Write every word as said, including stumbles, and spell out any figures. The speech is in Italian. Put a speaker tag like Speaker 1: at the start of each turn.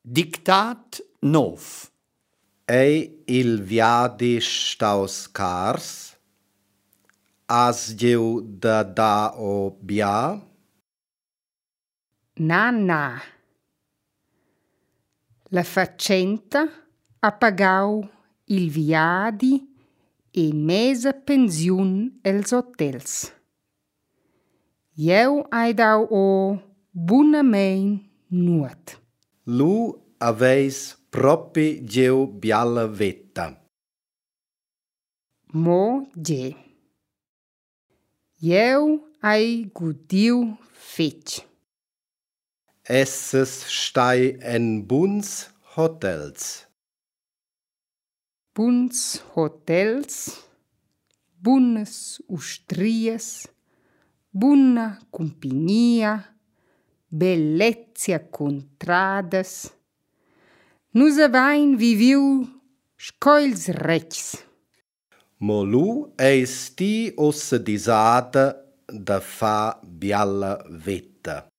Speaker 1: Dictat nov.
Speaker 2: Ei il viadi staus cars? As diu da da o bia?
Speaker 3: Na, na. La faccenta ha pagau il viadi e mesa pensiun els hotels. Jeu hai dau o bunamein nuot.
Speaker 2: Lu aveis propi diu biala vetta.
Speaker 3: Mo ge. Jeu hai gudiu fetg.
Speaker 2: Esses stai en buns hotels.
Speaker 3: Buns hotels, bunas ustrias, buna compagnia, bellezia contradas. Nus avain viviu scoils recs.
Speaker 2: Mo lu eis ti ossa disada da fa biala vetta.